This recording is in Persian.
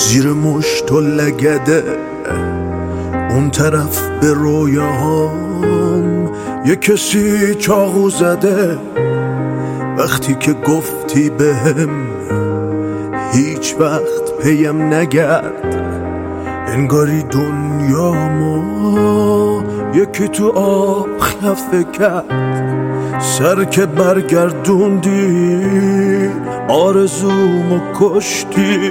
زیر مشت و لگده اون طرف به رویاهام یه کسی چاقو زده. وقتی که گفتی بهم هیچ وقت پیم نگرد، انگاری دنیامو یکی تو آب خفه کرد. سر که برگردوندی آرزومو کشتی.